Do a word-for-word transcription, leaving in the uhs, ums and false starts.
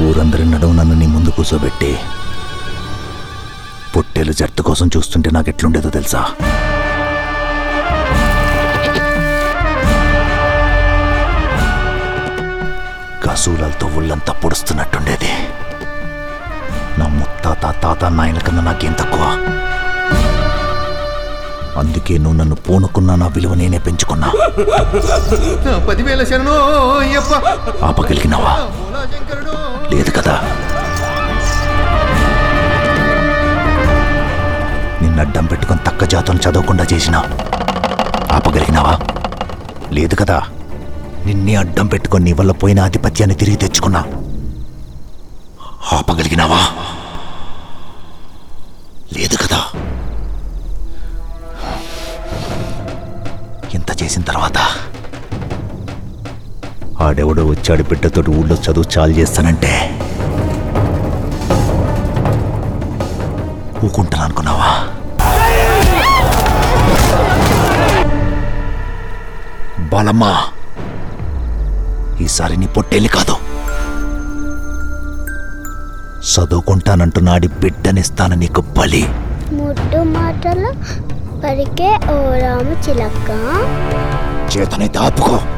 ఊరందరి నడువు నన్ను నీ ముందు కూర్చోబెట్టి పొట్టేలు జట్టు కోసం చూస్తుంటే నాకెట్లుండేదో తెలుసా? కసూలతో ఒళ్ళంతా పొడుస్తున్నట్టుండేది. నా ముత్తాత తాత నాయన కన్నా నాకేం తక్కువ. అందుకే నువ్వు నన్ను పూనుకున్నా నా విలువ నేనే పెంచుకున్నా. పదివేల శరణో అయ్యప్ప. ఆపగలిగినావా? లేదు కదా. నిన్ను అడ్డం పెట్టుకుని తక్క జాతులను చదవకుండా చేసినా ఆపగలిగినావా? లేదు కదా. నిన్నే అడ్డం పెట్టుకొని నీ వల్ల పోయిన ఆధిపత్యాన్ని తిరిగి తెచ్చుకున్నా ఆపగలిగినావా? లేదు కదా. ఇంత చేసిన తర్వాత ఆడెవడో వచ్చాడు బిడ్డతోటి ఊళ్ళో చదువు చాలు చేస్తానంటే ఊకుంటాను అనుకున్నావా? బాలమ్మా, ఈసారి నీ పొట్టేలి కాదు, చదువుకుంటానంటున్నాడి బిడ్డనిస్తాను నీకు బలి. ముట్టు మాటలు పరికే ఓ రాము చిలక. చేతనైతే ఆపుకో.